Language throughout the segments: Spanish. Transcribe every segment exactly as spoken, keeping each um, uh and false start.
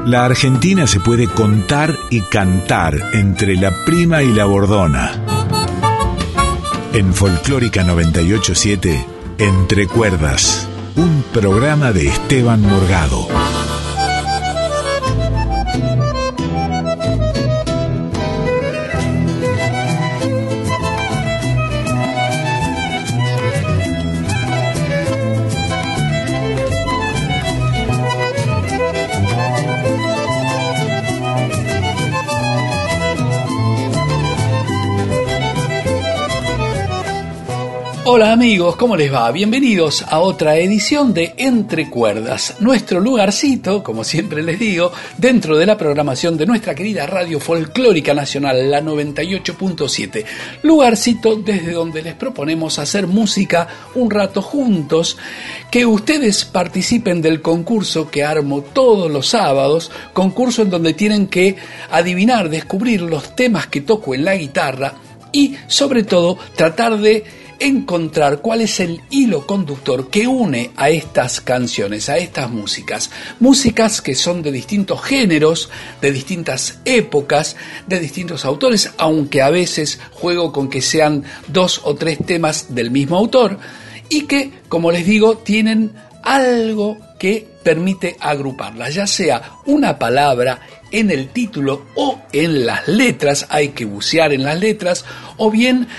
La Argentina se puede contar y cantar entre la prima y la bordona. En Folclórica noventa y ocho punto siete, Entre Cuerdas, un programa de Esteban Morgado. Hola amigos, ¿cómo les va? Bienvenidos a otra edición de Entre Cuerdas, nuestro lugarcito, como siempre les digo, dentro de la programación de nuestra querida Radio Folclórica Nacional, la noventa y ocho punto siete. Lugarcito desde donde les proponemos hacer música un rato juntos, que ustedes participen del concurso que armo todos los sábados, concurso en donde tienen que adivinar, descubrir los temas que toco en la guitarra y sobre todo tratar de encontrar cuál es el hilo conductor que une a estas canciones, a estas músicas. Músicas que son de distintos géneros, de distintas épocas, de distintos autores, aunque a veces juego con que sean dos o tres temas del mismo autor y que, como les digo, tienen algo que permite agruparlas, ya sea una palabra en el título o en las letras, hay que bucear en las letras, o bien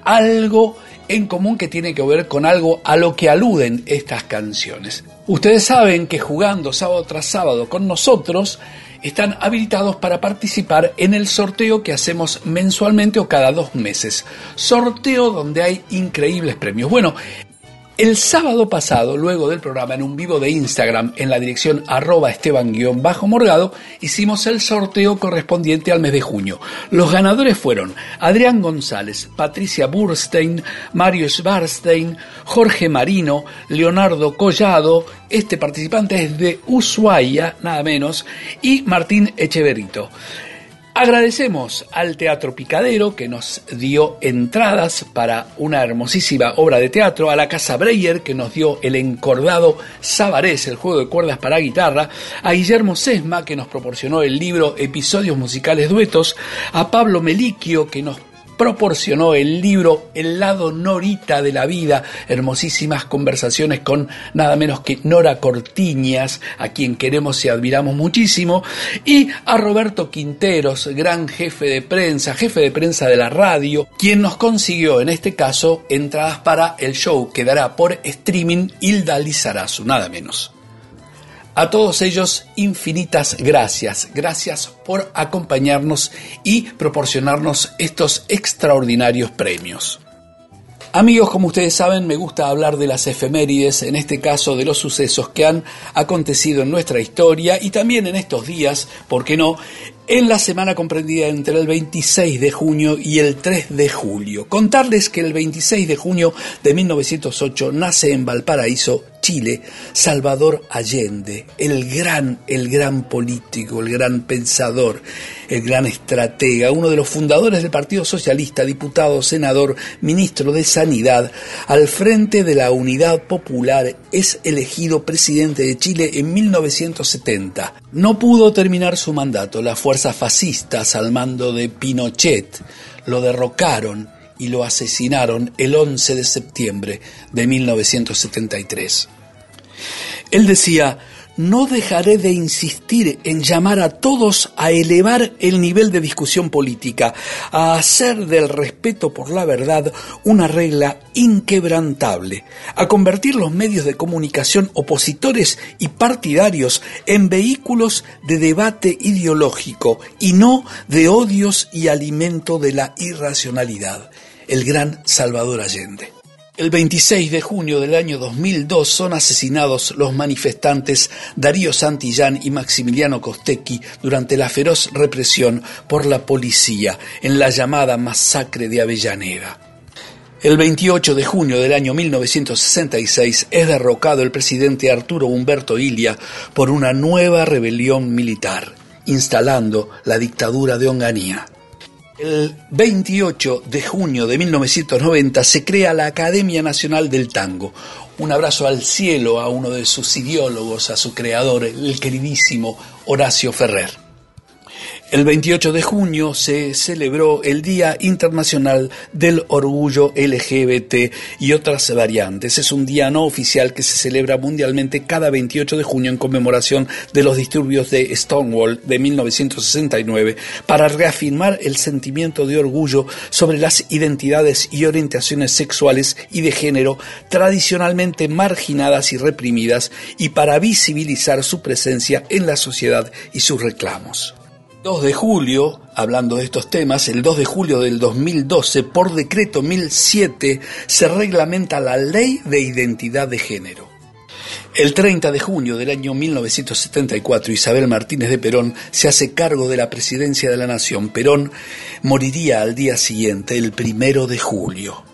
algo en común que tiene que ver con algo a lo que aluden estas canciones. Ustedes saben que jugando sábado tras sábado con nosotros están habilitados para participar en el sorteo que hacemos mensualmente o cada dos meses. Sorteo donde hay increíbles premios. Bueno, el sábado pasado, luego del programa en un vivo de Instagram en la dirección arroba Esteban-Morgado, hicimos el sorteo correspondiente al mes de junio. Los ganadores fueron Adrián González, Patricia Burstein, Mario Schwarstein, Jorge Marino, Leonardo Collado, este participante es de Ushuaia, nada menos, y Martín Echeverrito. Agradecemos al Teatro Picadero que nos dio entradas para una hermosísima obra de teatro, a la Casa Breyer que nos dio el encordado Sabarés, el juego de cuerdas para guitarra, a Guillermo Sesma que nos proporcionó el libro Episodios Musicales Duetos, a Pablo Meliquio que nos proporcionó el libro El lado Norita de la vida, hermosísimas conversaciones con nada menos que Nora Cortiñas, a quien queremos y admiramos muchísimo, y a Roberto Quinteros, gran jefe de prensa, jefe de prensa de la radio, quien nos consiguió en este caso entradas para el show que dará por streaming Hilda Lizarazu, nada menos. A todos ellos, infinitas gracias. Gracias por acompañarnos y proporcionarnos estos extraordinarios premios. Amigos, como ustedes saben, me gusta hablar de las efemérides, en este caso de los sucesos que han acontecido en nuestra historia y también en estos días, ¿por qué no?, en la semana comprendida entre el veintiséis de junio y el tres de julio. Contarles que el veintiséis de junio de mil novecientos ocho nace en Valparaíso, Chile, Salvador Allende, el gran, el gran político, el gran pensador, el gran estratega, uno de los fundadores del Partido Socialista, diputado, senador, ministro de Sanidad, al frente de la Unidad Popular, es elegido presidente de Chile en mil novecientos setenta. No pudo terminar su mandato, las fuerzas fascistas al mando de Pinochet lo derrocaron y lo asesinaron el once de septiembre de mil novecientos setenta y tres. Él decía: no dejaré de insistir en llamar a todos a elevar el nivel de discusión política, a hacer del respeto por la verdad una regla inquebrantable, a convertir los medios de comunicación opositores y partidarios en vehículos de debate ideológico y no de odios y alimento de la irracionalidad. El gran Salvador Allende. El veintiséis de junio del año dos mil dos son asesinados los manifestantes Darío Santillán y Maximiliano Costecchi durante la feroz represión por la policía en la llamada masacre de Avellaneda. El veintiocho de junio del año mil novecientos sesenta y seis es derrocado el presidente Arturo Umberto Illia por una nueva rebelión militar, instalando la dictadura de Onganía. El veintiocho de junio de mil novecientos noventa se crea la Academia Nacional del Tango. Un abrazo al cielo a uno de sus ideólogos, a su creador, el queridísimo Horacio Ferrer. El veintiocho de junio se celebró el Día Internacional del Orgullo L G B T y otras variantes. Es un día no oficial que se celebra mundialmente cada veintiocho de junio en conmemoración de los disturbios de Stonewall de mil novecientos sesenta y nueve para reafirmar el sentimiento de orgullo sobre las identidades y orientaciones sexuales y de género tradicionalmente marginadas y reprimidas y para visibilizar su presencia en la sociedad y sus reclamos. dos de julio, hablando de estos temas, el dos de julio del dos mil doce, por decreto mil siete, se reglamenta la Ley de Identidad de Género. El treinta de junio del año mil novecientos setenta y cuatro, Isabel Martínez de Perón se hace cargo de la presidencia de la Nación. Perón moriría al día siguiente, el primero de julio.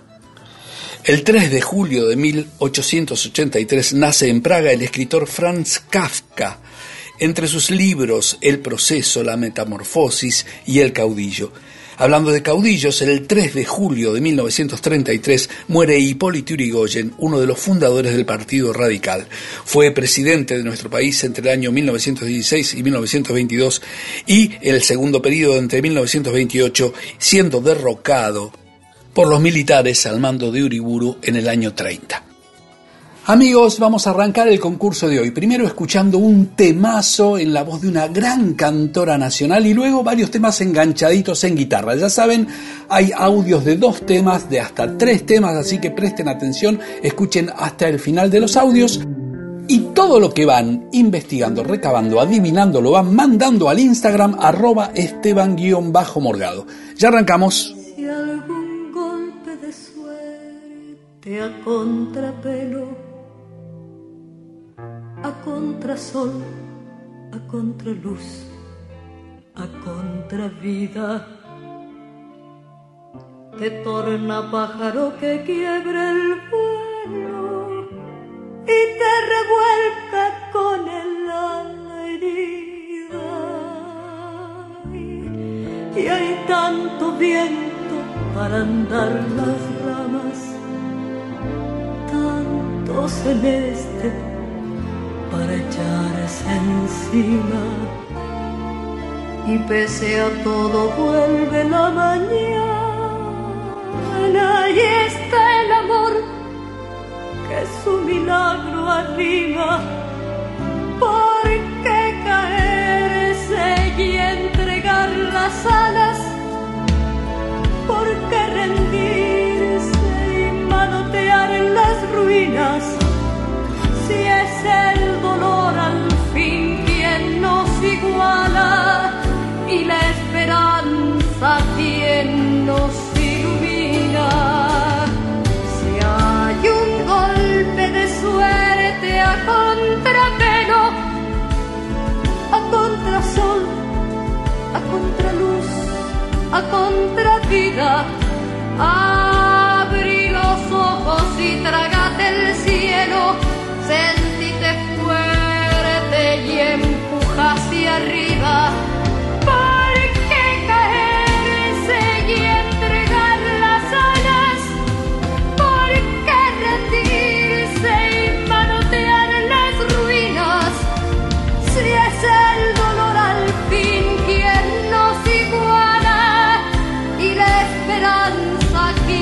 El tres de julio de mil ochocientos ochenta y tres nace en Praga el escritor Franz Kafka. Entre sus libros, El proceso, La metamorfosis y El caudillo. Hablando de caudillos, el tres de julio de mil novecientos treinta y tres muere Hipólito Yrigoyen, uno de los fundadores del Partido Radical. Fue presidente de nuestro país entre el año mil novecientos dieciséis y mil novecientos veintidós y el segundo periodo entre mil novecientos veintiocho, siendo derrocado por los militares al mando de Uriburu en el año treinta. Amigos, vamos a arrancar el concurso de hoy, primero escuchando un temazo en la voz de una gran cantora nacional y luego varios temas enganchaditos en guitarra. Ya saben, hay audios de dos temas, de hasta tres temas, así que presten atención, escuchen hasta el final de los audios y todo lo que van investigando, recabando, adivinando, lo van mandando al Instagram arroba esteban-morgado. Ya arrancamos. Si algún golpe de suerte a contrapelo, a contrasol, a contraluz, a contravida, te torna pájaro que quiebre el vuelo y te revuelca con el ala herida. Y hay tanto viento para andar las ramas, tanto celeste para echarse encima, y pese a todo vuelve la mañana y está el amor que su milagro arriba. ¿Por qué caerse y entregar las alas? ¿Por qué rendirse y manotear en las ruinas? Si es el dolor al fin quien nos iguala y la esperanza quien nos ilumina. Si hay un golpe de suerte a contrapelo, a contrasol, a contraluz, a contravida, abrí los ojos y tragate el cielo. Sentite fuerte y empuja hacia arriba. ¿Por qué caerse y entregar las alas? ¿Por qué rendirse y manotear las ruinas? Si es el dolor al fin quien nos iguala y la esperanza quien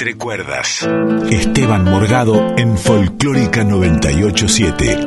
Entre Cuerdas. Esteban Morgado en Folclórica noventa y ocho siete.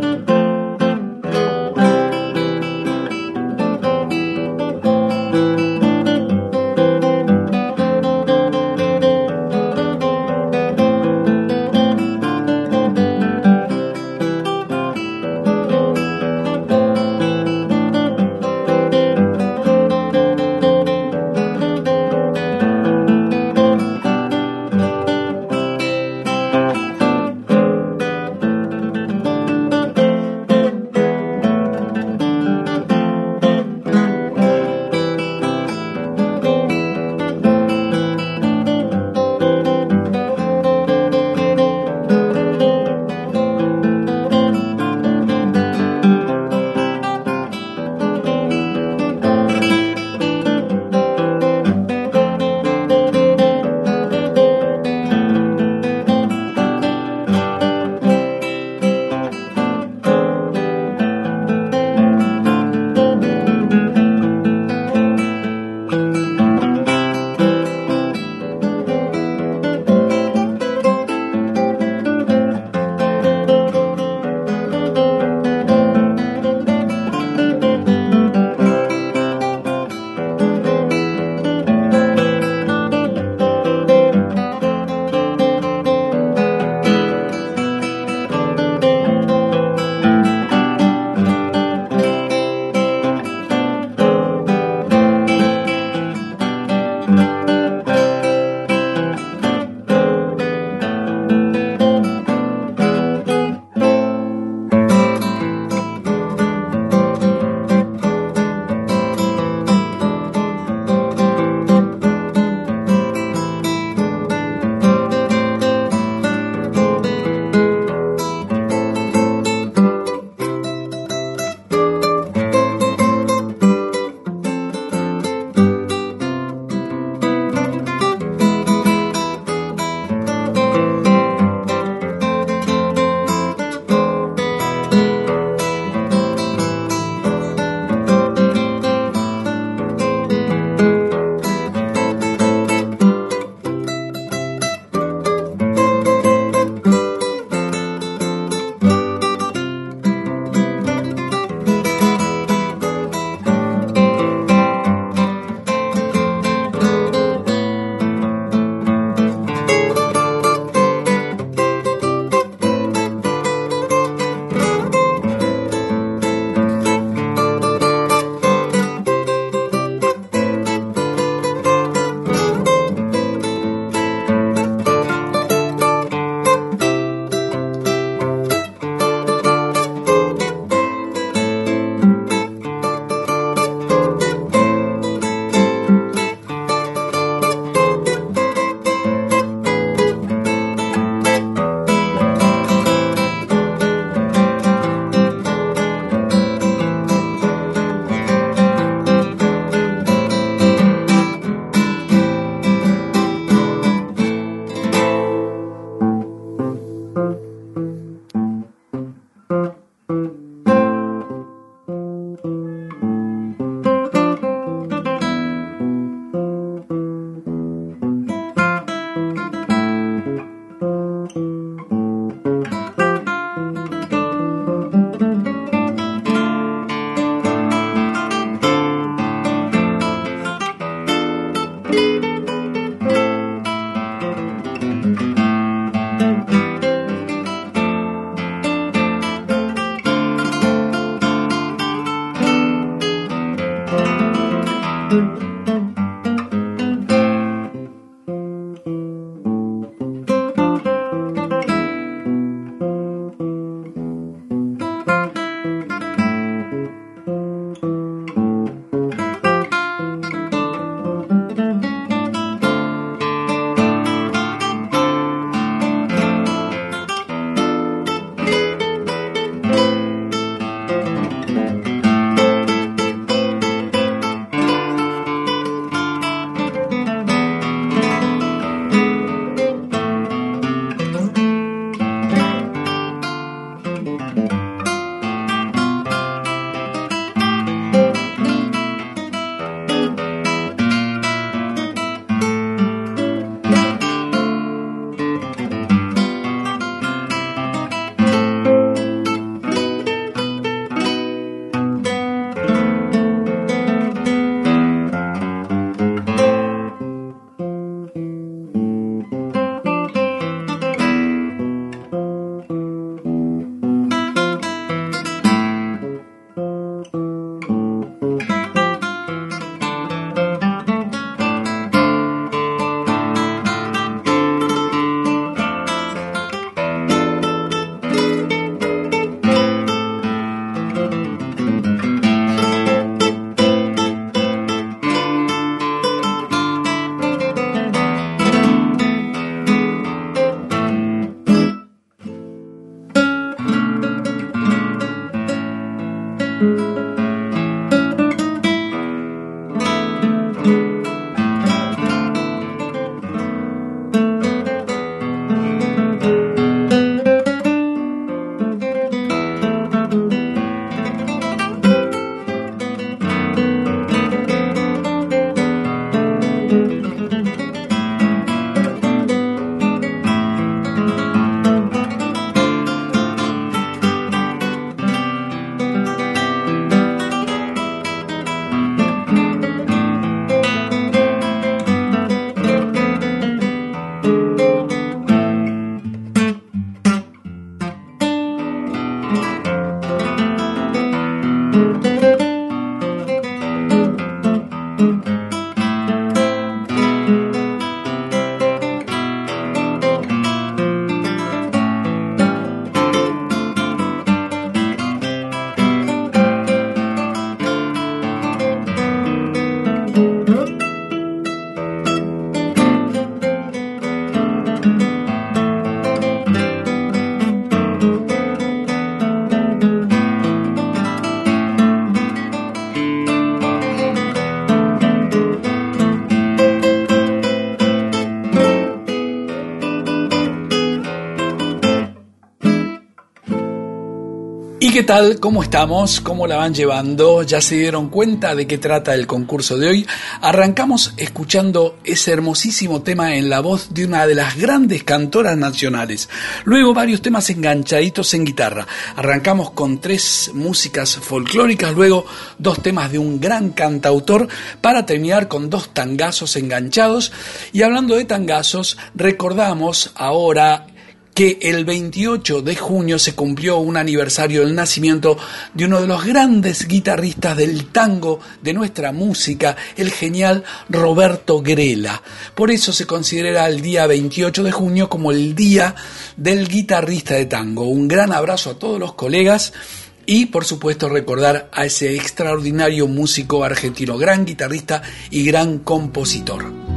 ¿Y qué tal? ¿Cómo estamos? ¿Cómo la van llevando? ¿Ya se dieron cuenta de qué trata el concurso de hoy? Arrancamos escuchando ese hermosísimo tema en la voz de una de las grandes cantoras nacionales. Luego varios temas enganchaditos en guitarra. Arrancamos con tres músicas folclóricas, luego dos temas de un gran cantautor, para terminar con dos tangazos enganchados. Y hablando de tangazos, recordamos ahora que el veintiocho de junio se cumplió un aniversario del nacimiento de uno de los grandes guitarristas del tango de nuestra música, el genial Roberto Grela. Por eso se considera el día veintiocho de junio como el día del guitarrista de tango. Un gran abrazo a todos los colegas y, por supuesto, recordar a ese extraordinario músico argentino, gran guitarrista y gran compositor.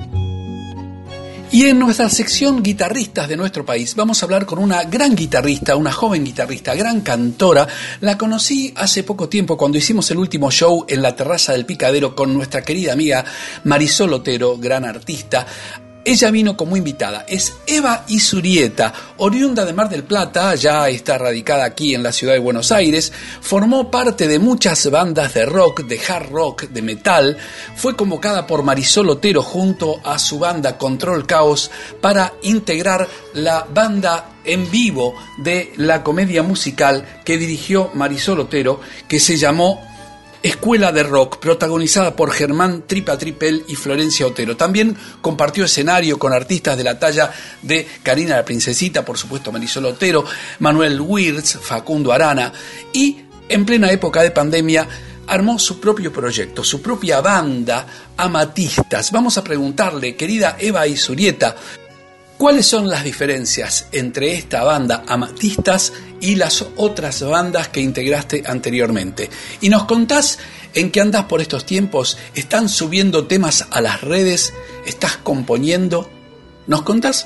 Y en nuestra sección guitarristas de nuestro país vamos a hablar con una gran guitarrista, una joven guitarrista, gran cantora. La conocí hace poco tiempo cuando hicimos el último show en la terraza del Picadero con nuestra querida amiga Marisol Otero, gran artista. Ella vino como invitada, es Eva Izurieta, oriunda de Mar del Plata, ya está radicada aquí en la ciudad de Buenos Aires, formó parte de muchas bandas de rock, de hard rock, de metal, fue convocada por Marisol Otero junto a su banda Control Caos para integrar la banda en vivo de la comedia musical que dirigió Marisol Otero, que se llamó Escuela de Rock, protagonizada por Germán Tripa Tripel y Florencia Otero. También compartió escenario con artistas de la talla de Karina la Princesita, por supuesto Marisol Otero, Manuel Wirtz, Facundo Arana, y en plena época de pandemia armó su propio proyecto, su propia banda, Amatistas. Vamos a preguntarle, querida Eva Izurieta, ¿cuáles son las diferencias entre esta banda Amatistas y las otras bandas que integraste anteriormente? Y nos contás en qué andás por estos tiempos. ¿Están subiendo temas a las redes? ¿Estás componiendo? ¿Nos contás?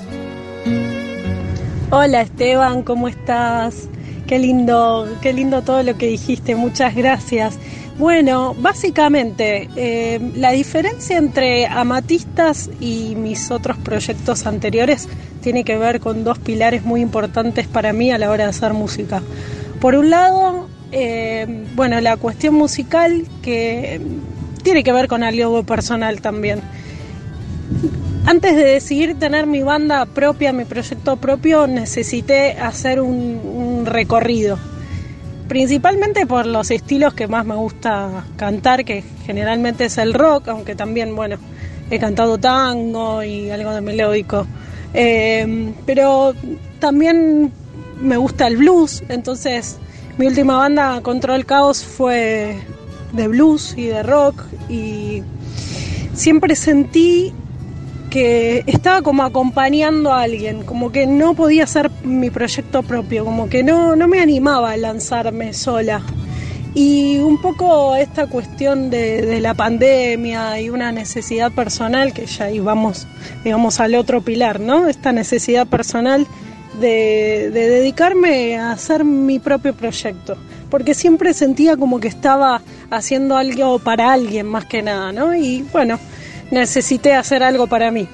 Hola Esteban, ¿cómo estás? Qué lindo, qué lindo todo lo que dijiste, muchas gracias. Bueno, básicamente, eh, la diferencia entre Amatistas y mis otros proyectos anteriores tiene que ver con dos pilares muy importantes para mí a la hora de hacer música. Por un lado, eh, bueno, la cuestión musical, que tiene que ver con algo personal también. Antes de decidir tener mi banda propia, mi proyecto propio, necesité hacer un, un recorrido. Principalmente por los estilos que más me gusta cantar, que generalmente es el rock, aunque también, bueno, he cantado tango y algo de melódico. Eh, pero también me gusta el blues, entonces mi última banda, Control Caos, fue de blues y de rock, y siempre sentí que estaba como acompañando a alguien, como que no podía ser mi proyecto propio, como que no, no me animaba a lanzarme sola. Y un poco esta cuestión de, de la pandemia y una necesidad personal, que ya íbamos, digamos, al otro pilar, ¿no? Esta necesidad personal de, de dedicarme a hacer mi propio proyecto, porque siempre sentía como que estaba haciendo algo para alguien más que nada, ¿no? Y bueno, necesité hacer algo para mí.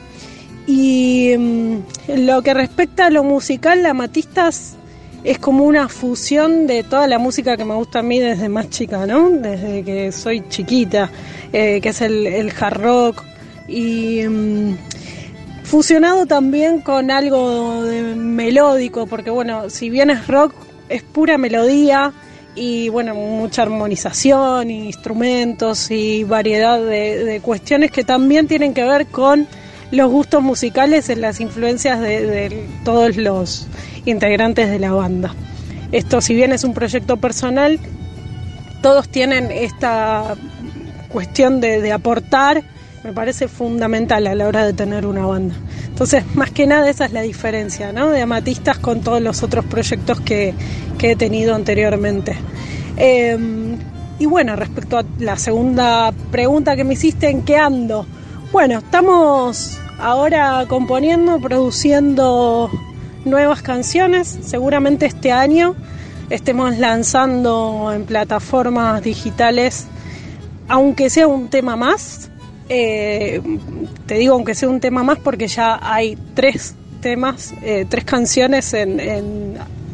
Y um, lo que respecta a lo musical, la Amatistas es como una fusión de toda la música que me gusta a mí desde más chica, ¿no? Desde que soy chiquita, eh, que es el, el hard rock, y um, fusionado también con algo de melódico, porque bueno, si bien es rock, es pura melodía, y bueno, mucha armonización, instrumentos y variedad de, de cuestiones que también tienen que ver con los gustos musicales en las influencias de, de todos los integrantes de la banda. Esto, si bien es un proyecto personal, todos tienen esta cuestión de, de aportar, me parece fundamental a la hora de tener una banda. Entonces, más que nada, esa es la diferencia, ¿no?, de Amatistas con todos los otros proyectos que, que he tenido anteriormente. Eh, y bueno, respecto a la segunda pregunta que me hiciste, ¿en qué ando? Bueno, estamos ahora componiendo, produciendo nuevas canciones. Seguramente este año estemos lanzando en plataformas digitales, aunque sea un tema más. Eh, te digo aunque sea un tema más porque ya hay tres temas, eh, tres canciones en, en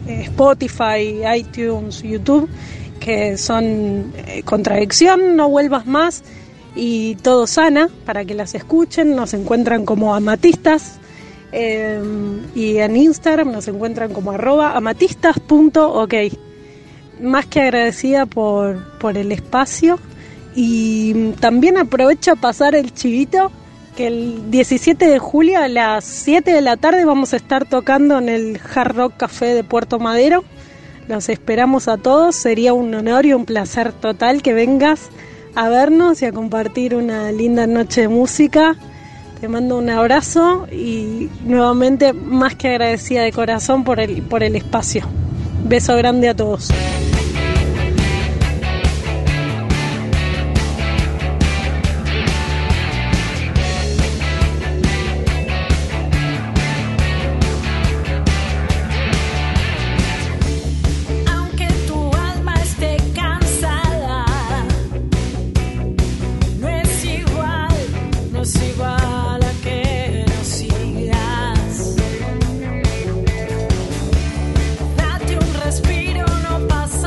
eh, Spotify, iTunes, YouTube, que son eh, Contradicción, No Vuelvas Más y Todo Sana, para que las escuchen. Nos encuentran como Amatistas, eh, y en Instagram nos encuentran como arroba amatistas punto ok. Más que agradecida por, por el espacio, y también aprovecho a pasar el chivito que el diecisiete de julio a las siete de la tarde vamos a estar tocando en el Hard Rock Café de Puerto Madero. Los esperamos a todos, sería un honor y un placer total que vengas a vernos y a compartir una linda noche de música. Te mando un abrazo y nuevamente más que agradecida de corazón por el, por el espacio. Beso grande a todos. Respiro, no pasa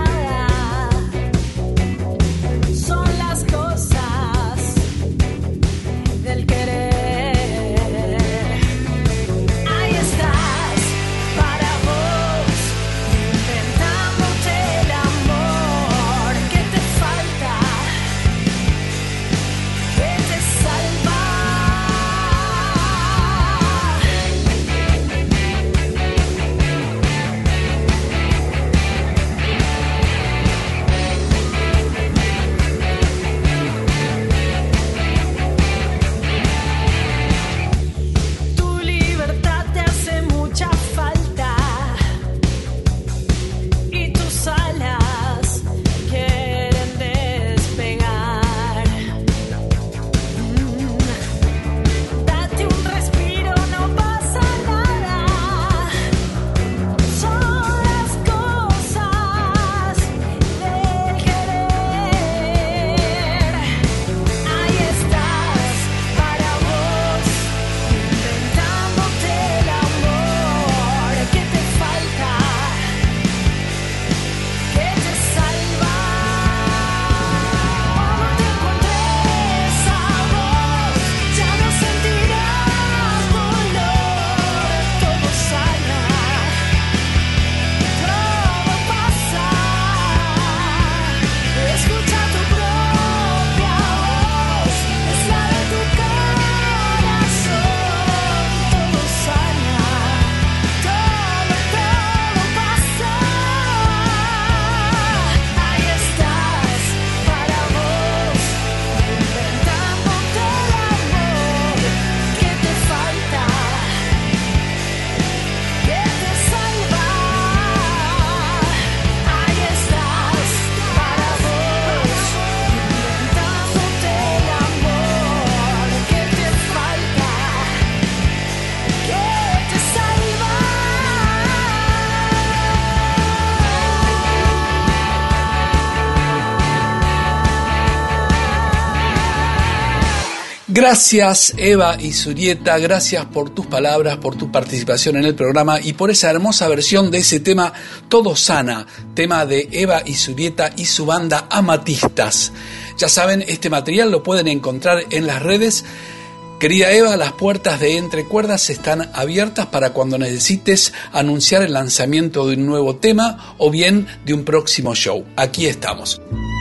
Gracias Eva y Surieta, gracias por tus palabras, por tu participación en el programa y por esa hermosa versión de ese tema Todo Sana, tema de Eva y Surieta y su banda Amatistas. Ya saben, este material lo pueden encontrar en las redes. Querida Eva, las puertas de Entre Cuerdas están abiertas para cuando necesites anunciar el lanzamiento de un nuevo tema o bien de un próximo show. Aquí estamos.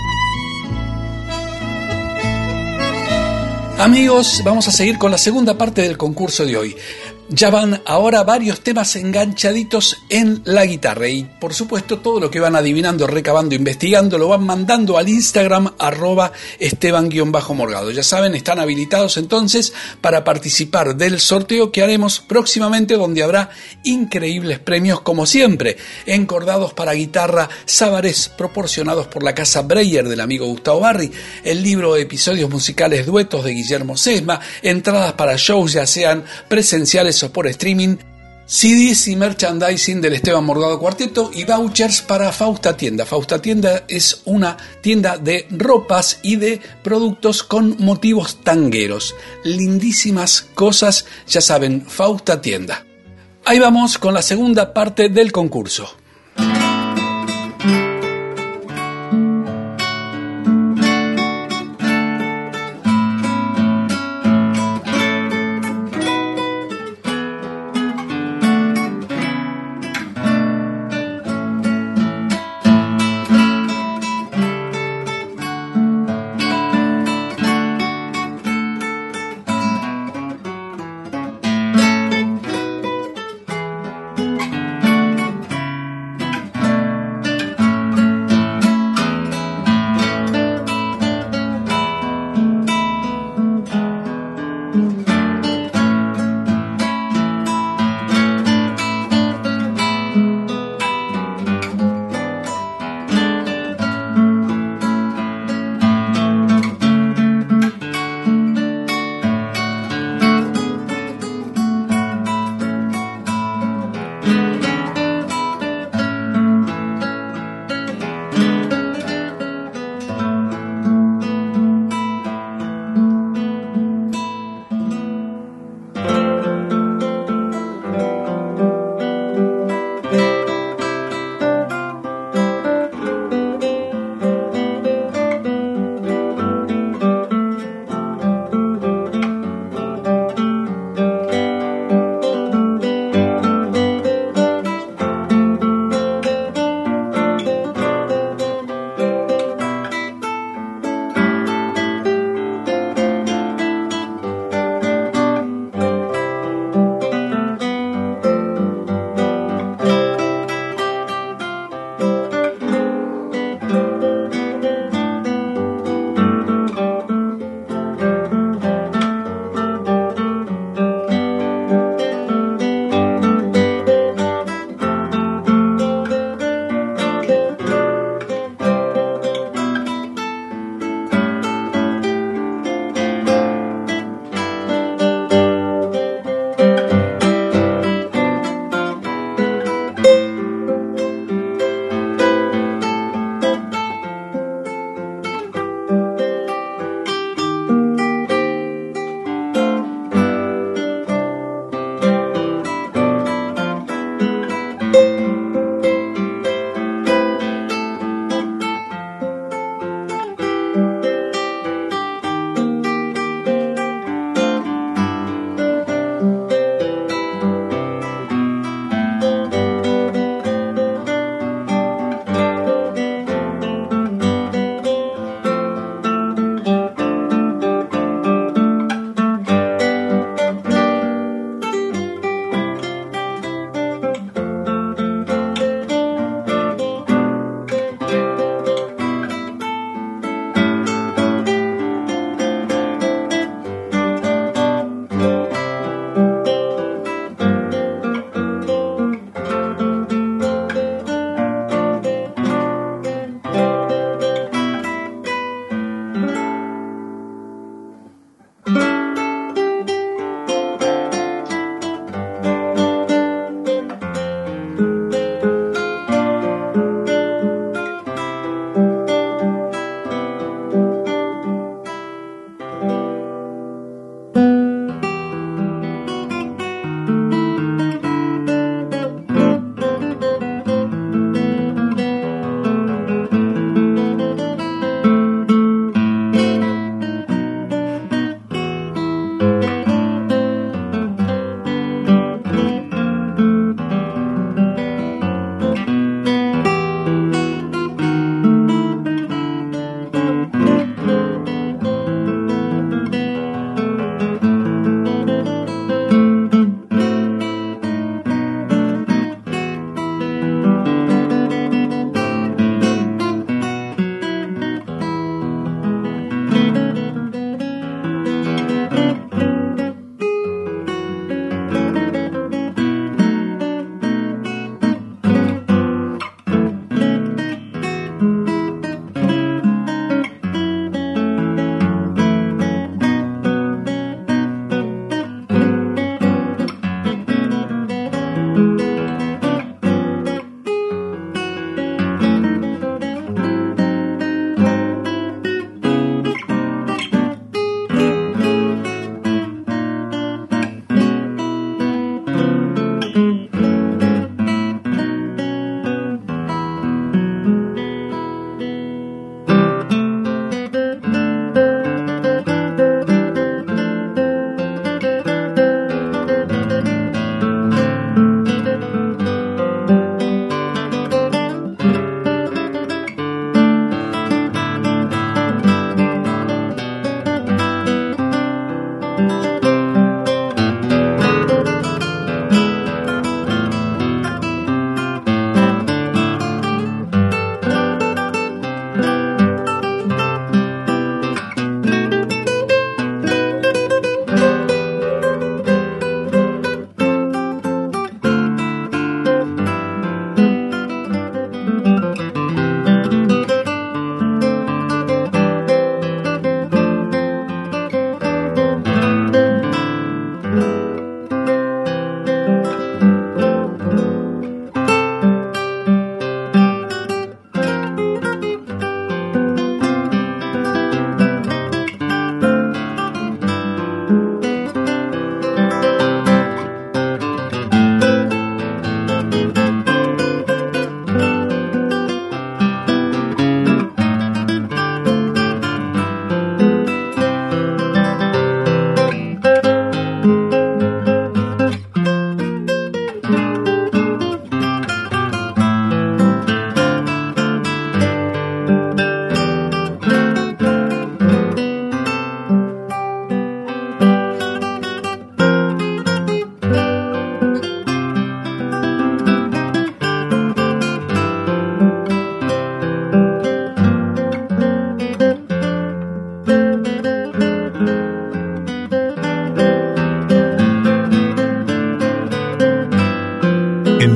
Amigos, vamos a seguir con la segunda parte del concurso de hoy. Ya van ahora varios temas enganchaditos en la guitarra y por supuesto todo lo que van adivinando, recabando, investigando lo van mandando al Instagram arroba Esteban-Morgado. Ya saben, están habilitados entonces para participar del sorteo que haremos próximamente, donde habrá increíbles premios como siempre, encordados para guitarra Sabarés proporcionados por la Casa Breyer del amigo Gustavo Barri, el libro de episodios musicales duetos de Guillermo Sesma, entradas para shows ya sean presenciales o por streaming, C Ds y merchandising del Esteban Morgado Cuarteto y vouchers para Fausta Tienda. Fausta Tienda es una tienda de ropas y de productos con motivos tangueros. Lindísimas cosas, ya saben, Fausta Tienda. Ahí vamos con la segunda parte del concurso.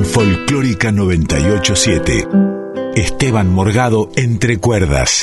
Folclórica noventa y ocho siete. Esteban Morgado, Entre Cuerdas.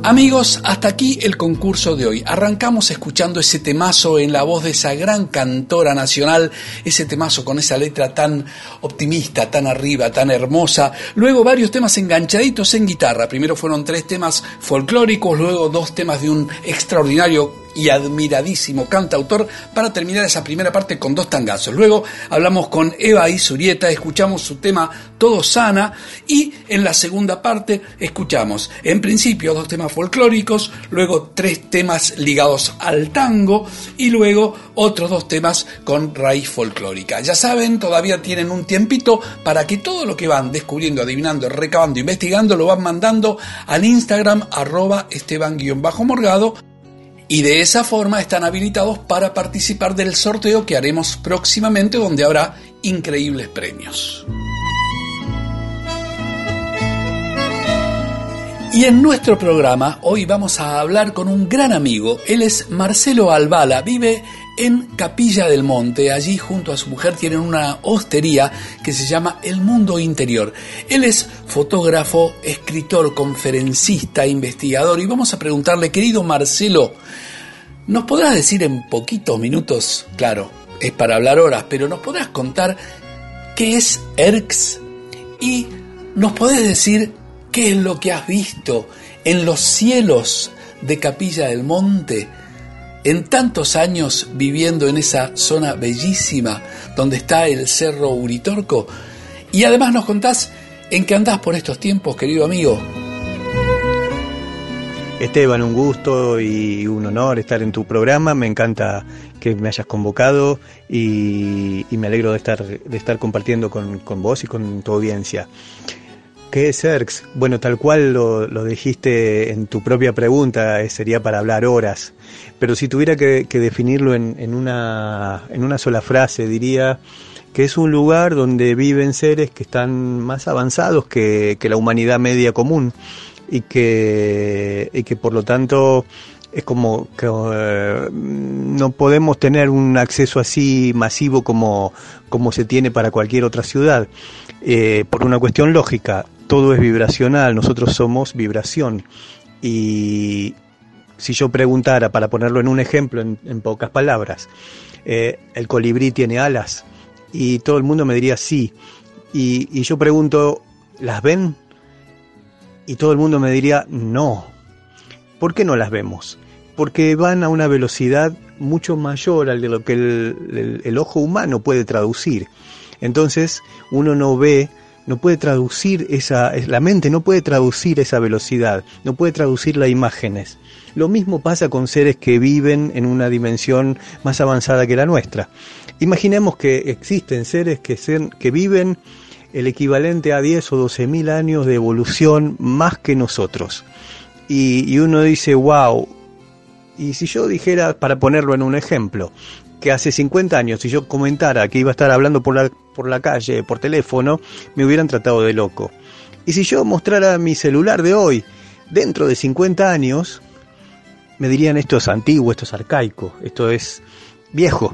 Amigos, hasta aquí el concurso de hoy. Arrancamos escuchando ese temazo en la voz de esa gran cantora nacional, ese temazo con esa letra tan optimista, tan arriba, tan hermosa. Luego varios temas enganchaditos en guitarra. Primero fueron tres temas folclóricos, luego dos temas de un extraordinario y admiradísimo cantautor, para terminar esa primera parte con dos tangazos. Luego hablamos con Eva Izurieta, escuchamos su tema Todo Sana, y en la segunda parte escuchamos en principio dos temas folclóricos, luego tres temas ligados al tango y luego otros dos temas con raíz folclórica. Ya saben, todavía tienen un tiempito para que todo lo que van descubriendo, adivinando, recabando, investigando, lo van mandando al Instagram arroba esteban-morgado. Y de esa forma están habilitados para participar del sorteo que haremos próximamente, donde habrá increíbles premios. Y en nuestro programa hoy vamos a hablar con un gran amigo. Él es Marcelo Albala, vive en Capilla del Monte. Allí junto a su mujer tienen una hostería que se llama El Mundo Interior. Él es fotógrafo, escritor, conferencista, investigador, y vamos a preguntarle, querido Marcelo, ¿nos podrás decir en poquitos minutos, claro, es para hablar horas, pero nos podrás contar qué es E R C S y nos podés decir qué es lo que has visto en los cielos de Capilla del Monte en tantos años viviendo en esa zona bellísima donde está el Cerro Uritorco? Y además nos contás en qué andás por estos tiempos, querido amigo. Esteban, un gusto y un honor estar en tu programa. Me encanta que me hayas convocado y, y me alegro de estar, de estar compartiendo con, con vos y con tu audiencia. ¿Qué es E R C S? Bueno, tal cual lo, lo dijiste en tu propia pregunta, sería para hablar horas. Pero si tuviera que, que definirlo en, en, una, en una sola frase, diría que es un lugar donde viven seres que están más avanzados que, que la humanidad media común. Y que, y que por lo tanto es como que uh, no podemos tener un acceso así masivo como, como se tiene para cualquier otra ciudad, eh, por una cuestión lógica. Todo es vibracional, nosotros somos vibración, y si yo preguntara, para ponerlo en un ejemplo, en, en pocas palabras, eh, ¿el colibrí tiene alas? Y todo el mundo me diría sí, y, y yo pregunto, ¿las ven? Y todo el mundo me diría, no. ¿Por qué no las vemos? Porque van a una velocidad mucho mayor a lo que el, el, el ojo humano puede traducir. Entonces, uno no ve, no puede traducir esa, la mente no puede traducir esa velocidad, no puede traducir las imágenes. Lo mismo pasa con seres que viven en una dimensión más avanzada que la nuestra. Imaginemos que existen seres que, se, que viven el equivalente a diez o doce mil años de evolución más que nosotros. Y, y uno dice, wow, y si yo dijera, para ponerlo en un ejemplo, que hace cincuenta años, si yo comentara que iba a estar hablando por la, por la calle, por teléfono, me hubieran tratado de loco. Y si yo mostrara mi celular de hoy, dentro de cincuenta años, me dirían, esto es antiguo, esto es arcaico, esto es viejo.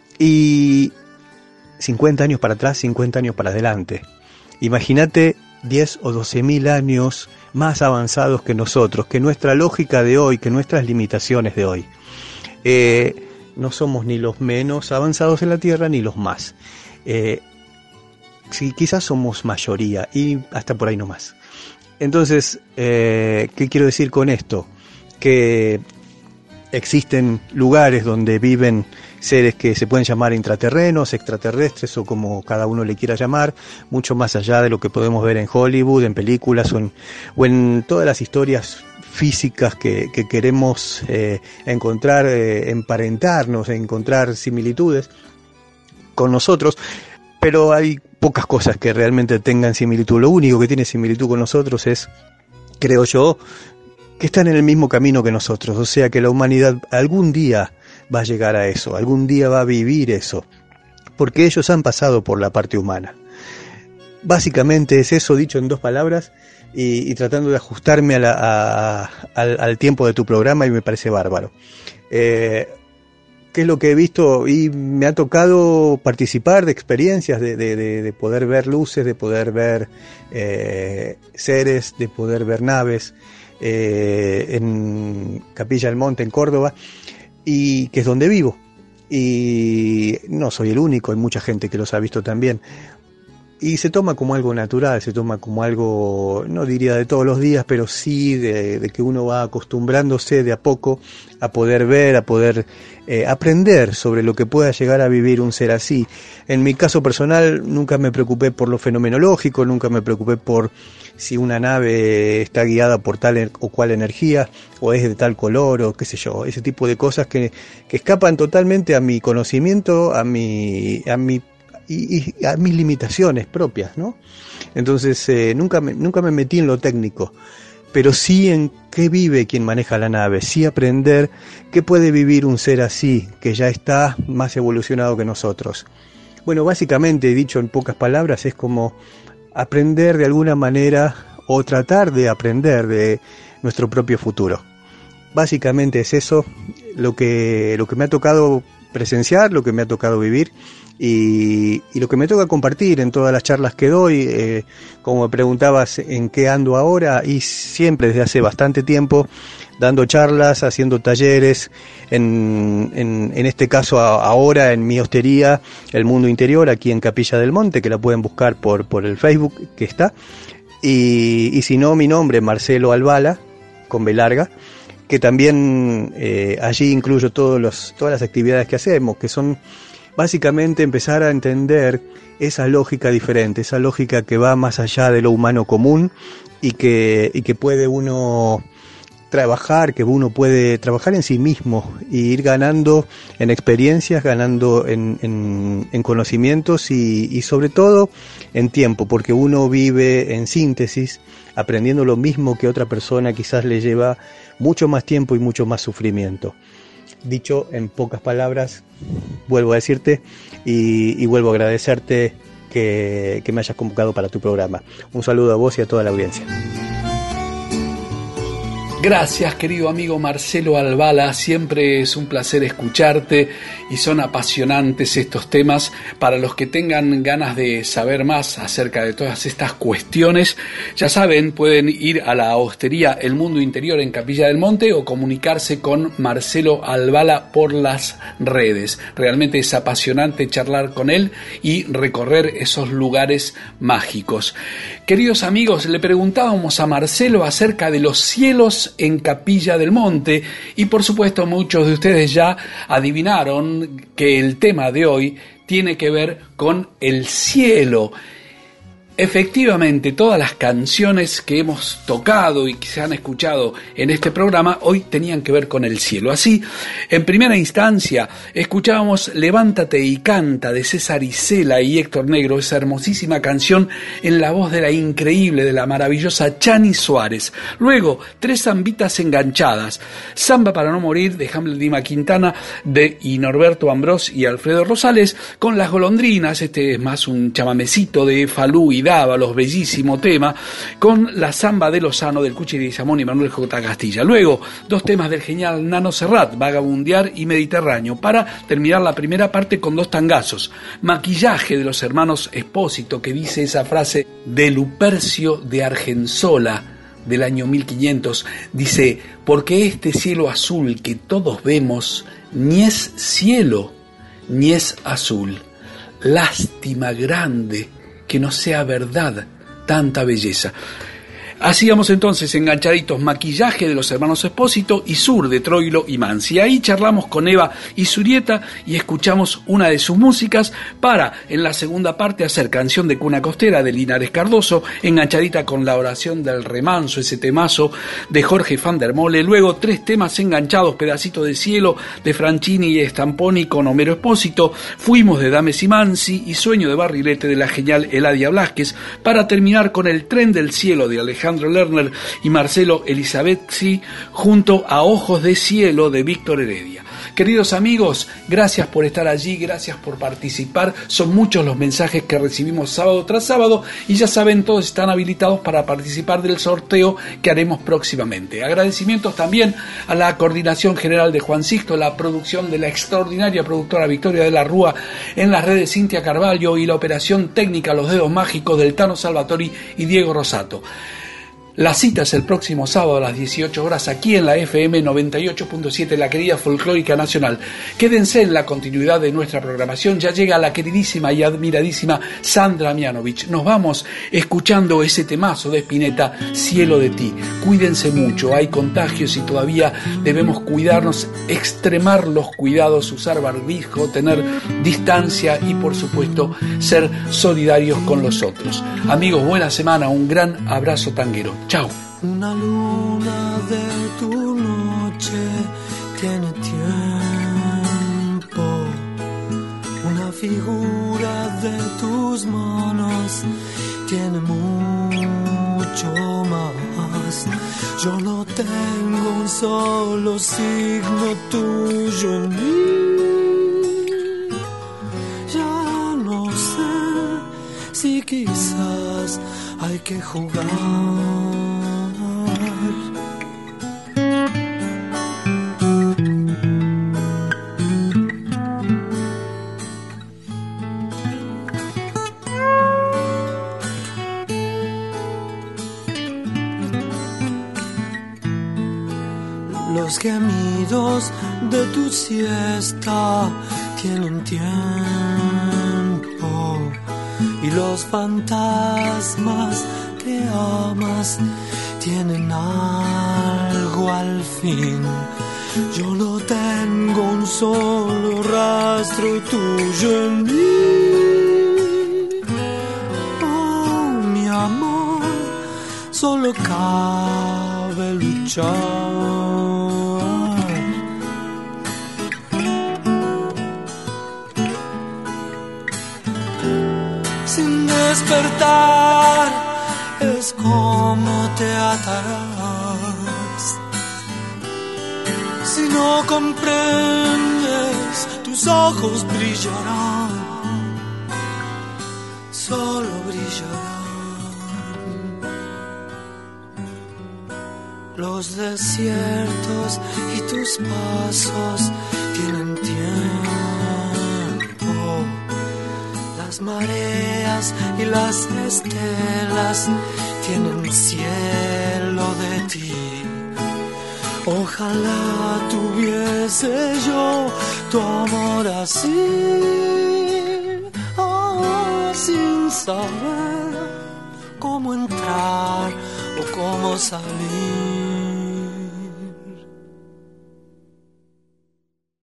Y cincuenta años para atrás, cincuenta años para adelante. Imagínate diez o doce mil años más avanzados que nosotros, que nuestra lógica de hoy, que nuestras limitaciones de hoy. Eh, no somos ni los menos avanzados en la Tierra ni los más. Eh, sí, quizás somos mayoría y hasta por ahí no más. Entonces, eh, ¿qué quiero decir con esto? Que existen lugares donde viven seres que se pueden llamar intraterrenos, extraterrestres o como cada uno le quiera llamar, mucho más allá de lo que podemos ver en Hollywood, en películas o en, o en todas las historias físicas que, que queremos eh, encontrar, eh, emparentarnos, encontrar similitudes con nosotros, pero hay pocas cosas que realmente tengan similitud. Lo único que tiene similitud con nosotros es, creo yo, que están en el mismo camino que nosotros, o sea que la humanidad algún día va a llegar a eso, algún día va a vivir eso, porque ellos han pasado por la parte humana. Básicamente es eso, dicho en dos palabras, y, y tratando de ajustarme a la, a, a, al, al tiempo de tu programa, y me parece bárbaro. Eh, ¿Qué es lo que he visto? Y me ha tocado participar de experiencias, de, de, de, de poder ver luces, de poder ver eh, seres, de poder ver naves. eh, en Capilla del Monte, en Córdoba, y que es donde vivo. Y no soy el único, hay mucha gente que los ha visto también. Y se toma como algo natural, se toma como algo, no diría de todos los días, pero sí de, de que uno va acostumbrándose de a poco a poder ver, a poder eh, aprender sobre lo que pueda llegar a vivir un ser así. En mi caso personal nunca me preocupé por lo fenomenológico, nunca me preocupé por si una nave está guiada por tal o cual energía, o es de tal color, o qué sé yo, ese tipo de cosas que, que escapan totalmente a mi conocimiento, a mi, a mi Y, y a mis limitaciones propias, ¿no? Entonces eh, nunca me, nunca me metí en lo técnico, pero sí en qué vive quien maneja la nave, sí aprender qué puede vivir un ser así, que ya está más evolucionado que nosotros. Bueno, básicamente, dicho en pocas palabras, es como aprender de alguna manera, o tratar de aprender de nuestro propio futuro. Básicamente es eso lo que, lo que me ha tocado presenciar, lo que me ha tocado vivir, Y, y lo que me toca compartir en todas las charlas que doy, eh, como me preguntabas en qué ando ahora, y siempre desde hace bastante tiempo dando charlas, haciendo talleres, en, en, en este caso a, ahora en mi hostería, El Mundo Interior, aquí en Capilla del Monte, que la pueden buscar por, por el Facebook que está, y, y si no, mi nombre, Marcelo Albala, con B larga, que también eh, allí incluyo todos los, todas las actividades que hacemos, que son básicamente empezar a entender esa lógica diferente, esa lógica que va más allá de lo humano común y que, y que puede uno trabajar, que uno puede trabajar en sí mismo y ir ganando en experiencias, ganando en, en, en conocimientos y, y sobre todo en tiempo, porque uno vive en síntesis, aprendiendo lo mismo que otra persona quizás le lleva mucho más tiempo y mucho más sufrimiento. Dicho en pocas palabras, vuelvo a decirte y, y vuelvo a agradecerte que, que me hayas convocado para tu programa. Un saludo a vos y a toda la audiencia. Gracias, querido amigo Marcelo Albala, siempre es un placer escucharte y son apasionantes estos temas. Para los que tengan ganas de saber más acerca de todas estas cuestiones, ya saben, pueden ir a la hostería El Mundo Interior en Capilla del Monte o comunicarse con Marcelo Albala por las redes. Realmente es apasionante charlar con él y recorrer esos lugares mágicos. Queridos amigos, le preguntábamos a Marcelo acerca de los cielos en Capilla del Monte y por supuesto muchos de ustedes ya adivinaron que el tema de hoy tiene que ver con el cielo. Efectivamente, todas las canciones que hemos tocado y que se han escuchado en este programa hoy tenían que ver con el cielo. Así, en primera instancia, escuchábamos Levántate y canta de César Isela y Héctor Negro, esa hermosísima canción en la voz de la increíble, de la maravillosa Chani Suárez. Luego, tres zambitas enganchadas, Samba para no morir de Hamlet Dima Quintana de y Norberto Ambrós y Alfredo Rosales, con Las golondrinas, este es más un chamamecito de Falú y Dávalos, bellísimo tema, con la Zamba de Lozano del Cuchi de Samón y Manuel J. Castilla. Luego, dos temas del genial Nano Serrat, Vagabundear y Mediterráneo, para terminar la primera parte con dos tangazos. Maquillaje de los hermanos Espósito, que dice esa frase de Lupercio de Argensola del año mil quinientos, dice: porque este cielo azul que todos vemos ni es cielo ni es azul. Lástima grande que no sea verdad tanta belleza. Hacíamos entonces enganchaditos Maquillaje de los hermanos Espósito y Sur de Troilo y Mansi. Ahí charlamos con Eva y Surieta y escuchamos una de sus músicas para, en la segunda parte, hacer Canción de Cuna Costera de Linares Cardoso, enganchadita con La oración del remanso, ese temazo de Jorge van der Mole. Luego tres temas enganchados, Pedacito de cielo de Franchini y Stamponi con Homero Espósito, Fuimos de Dames y Mansi y Sueño de Barrilete de la genial Eladia Blasquez, para terminar con El tren del cielo de Alejandro Alejandro Lerner y Marcelo Elizabetzi, junto a Ojos de cielo de Víctor Heredia. Queridos amigos, gracias por estar allí, gracias por participar. Son muchos los mensajes que recibimos sábado tras sábado y ya saben, todos están habilitados para participar del sorteo que haremos próximamente. Agradecimientos también a la coordinación general de Juan Sixto, la producción de la extraordinaria productora Victoria de la Rúa, en las redes Cintia Carvalho y la operación técnica Los Dedos Mágicos del Tano Salvatori y Diego Rosato. La cita es el próximo sábado a las dieciocho horas aquí en la F M noventa y ocho punto siete, la querida Folclórica Nacional. Quédense en la continuidad de nuestra programación. Ya llega la queridísima y admiradísima Sandra Mianovich. Nos vamos escuchando ese temazo de Spinetta, Cielo de ti. Cuídense mucho, hay contagios y todavía debemos cuidarnos, extremar los cuidados, usar barbijo, tener distancia y por supuesto ser solidarios con los otros. Amigos, buena semana, un gran abrazo tanguero. Chao. Una luna de tu noche tiene tiempo, una figura de tus manos tiene mucho más. Yo no tengo un solo signo tuyo en mí. Ya no sé si quizás hay que jugar. Los gemidos de tu siesta tienen tiempo y los fantasmas que amas tienen algo al fin. Yo no tengo un solo rastro tuyo en mí. Oh, mi amor, solo cabe luchar. Sin despertar es como te atarás. Si no comprendes, tus ojos brillarán, solo brillarán. Los desiertos y tus pasos tienen tiempo. Las mareas y las estelas tienen cielo de ti. Ojalá tuviese yo tu amor así, oh, sin saber cómo entrar o cómo salir.